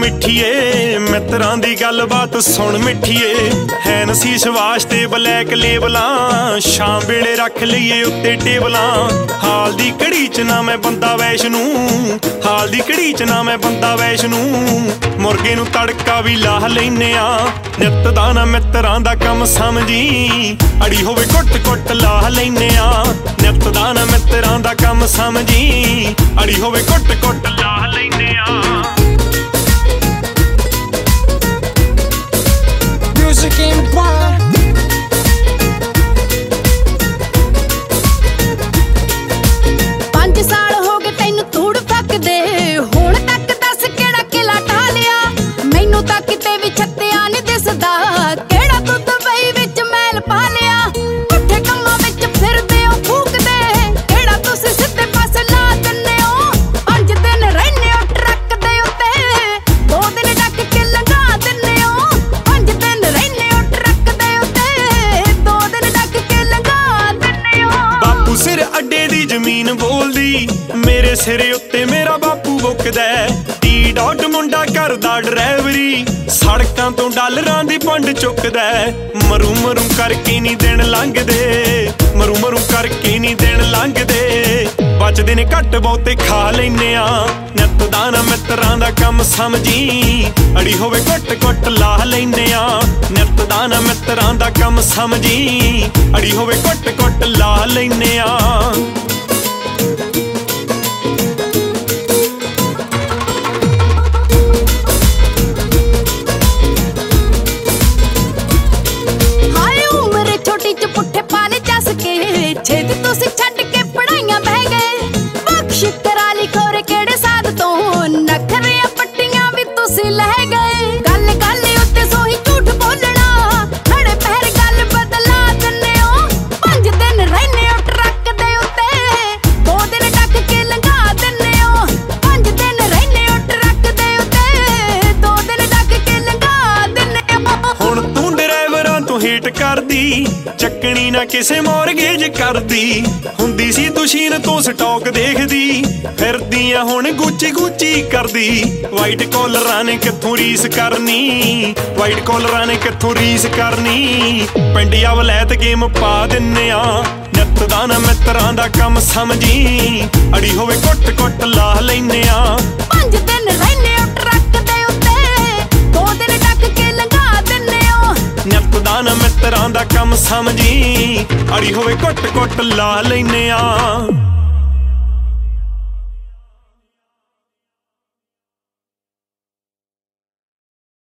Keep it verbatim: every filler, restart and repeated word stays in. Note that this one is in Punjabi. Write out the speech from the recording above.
मिठिए मित्रां दी गलबात सुन मिठिए है नसीस वास्ते ब्लैक लेबलां शाम वेले रख लईए उत्ते टेबलां हाल दी घड़ी च ना मैं बंदा वैशनू हाल दी घड़ी च ना मैं बंदा वैशनू मुर्गे नू तड़का भी लाह लैने आ नित दा ना मित्रां दा कम समझी अड़ी होवे कुट कुट लाह लैने आ नित दा ना मित्रां दा कम समझी अड़ी होवे कुट कुट लाह लैने आ Music in the bar. ਪੰਜ ਸਾਲ ਹੋ ਗਏ ਤੈਨੂੰ ਧੂੜ ਫੱਕਦੇ ਹੁਣ ਤੱਕ ਦੱਸ ਕਿਹੜਾ ਕਿਲਾ ਢਾ ਲਿਆ ਮੈਨੂੰ ਤਾਂ ਕਿਤੇ ਵੀ ਛੱਤਿਆ ਨਹੀਂ ਦਿਸਦਾ ਕਿਹੜਾ ਤੂੰ ਦੁਬਈ ਵਿੱਚ ਮੈਲ ਪਾ ਲਿਆ ਪੁੱਠੇ ਕੰਮਾਂ ਵਿੱਚ ਫਿਰਦੇ ਹੋ ਫੂਕਦੇ ਕਿਹੜਾ ਤੁਸੀਂ ਸਿੱਧੇ ਪਾਸੇ ਲਾ ਦਿੰਦੇ ਹੋ ਪੰਜ ਦਿਨ ਰਹਿੰਦੇ ਹੋ ਟਰੱਕ ਦੇ ਉੱਤੇ ਦੋ ਦਿਨ ਡੱਕ ਕੇ ਲੰਘਾ ਦਿੰਦੇ ਹੋ ਪੰਜ ਦਿਨ ਰਹਿੰਦੇ ਹੋ ਟਰੱਕ ਦੇ ਉੱਤੇ ਦੋ ਦਿਨ ਡੱਕ ਕੇ ਲੰਘਾ ਦਿੰਦੇ ਹੋ बापू सिर अड्डे दी जमीन बोलदी मेरे सिरे उत्ते मेरा बापू बुकदा टी डॉट मुंडा करदा ड्राइवरी सड़कां तो डालरां दी पंड चुकदा मरू मरू करके नी दिन लंघदे मरू मरू करके नी दिन लंघदे बचदे ने घट बहुते खा लैने आ नित दा ना मित्रां दा कम समझी अड़ी होवे घुट घुट लाह लैने आ नित दा ना मित्रां दा कम समझी अड़ी होवे घुट घुट लाह लैने आ ਹਾਏ ਉਮਰ ਛੋਟੀ ਚ ਪੁੱਠੇ ਪਾਲੇ ਚੱਸ ਕੇ ਛੇਤੀ ਤੁਸੀਂ ਛੱਡ ਕੇ ਪੜਾਈਆਂ ਬਹਿ ਗਏ ਬਖਸ਼ ਕਰਾ ਲਈ ਖੋਰੇ ਕਿਹੜੇ ਸਾਧ ਤੋਂ ਨਖਰੀਆਂ ਪੱਟੀਆਂ ਵੀ ਤੁਸੀਂ ਲੈ ਗਏ ਗੱਲ ਗੱਲ ਉੱਤੇ ਸੋਹੀ ਝੂਠ ਬੋਲਣਾ ਖੜੇ ਪੈਰ ਗੱਲ ਬਦਲਾ ਦਿੰਦੇ ਹੋ ਪੰਜ ਦਿਨ ਰਹਿੰਦੇ ਹੋ ਟਰੱਕ ਦੇ ਉੱਤੇ ਦੋ ਦਿਨ ਡੱਕ ਕੇ ਲੰਘਾ ਦਿੰਦੇ ਹੋ ਪੰਜ ਦਿਨ ਰਹਿੰਦੇ ਹੋ ਟਰੱਕ ਦੇ ਉੱਤੇ ਦੋ ਦਿਨ ਡੱਕ ਕੇ ਲੰਘਾ ਦਿੰਦੇ ਹੋ ਹੁਣ ਤੂੰ ਡਰਾਈਵਰਾਂ ਤੋਂ ਹੀਟ ਕਰਦੀ ਚੱਕਣੀ ਨਾ ਕਿਸੇ ਮੌਰਗੇਜ ਕਰਦੀ ਹੁੰਦੀ ਸੀ ਤੁਸ਼ੀਨ ਤੋਂ ਸਟਾਕ ਦੇਖਦੀ ਫਿਰਦੀਆਂ ਹੁਣ ਗੁੱਚੀ ਗੁੱਚੀ ਕਰਦੀ ਵਾਈਟ ਕਾਲਰਾਂ ਨੇ ਕਿੱਥੋਂ ਰੀਸ ਕਰਨੀ ਵਾਈਟ ਕਾਲਰਾਂ ਨੇ ਕਿੱਥੋਂ ਰੀਸ ਕਰਨੀ ਪਿੰਡਿਆ ਵਲੈਤ ਗੇਮ ਪਾ ਦਿੰਨੇ ਆ ਨਿਤ ਦਾ ਨਾ ਮਿੱਤਰਾਂ ਦਾ ਕੰਮ ਸਮਝੀ ਅੜੀ ਹੋਵੇ ਕੁੱਟ ਕੁੱਟ ਲਾਹ ਲੈਨੇ ਆ ਪੰਜ ਦਿਨ ਰਹਿੰਦੇ ਹੋ ਟਰੱਕ ਦੇ ਉੱਤੇ ਦੋ ਦਿਨ ਡੱਕ ਕੇ ਲੰਘਾ ਦਿੰਦੇ ਹੋ ਨਿਤ ਦਾ ਨਾ ਮਿੱਤਰਾਂ ਦਾ ਕੰਮ ਸਮਝੀ ਅੜੀ ਹੋਵੇ ਕੁੱਟ ਕੁੱਟ ਲਾਹ ਲੈਨੇ ਆ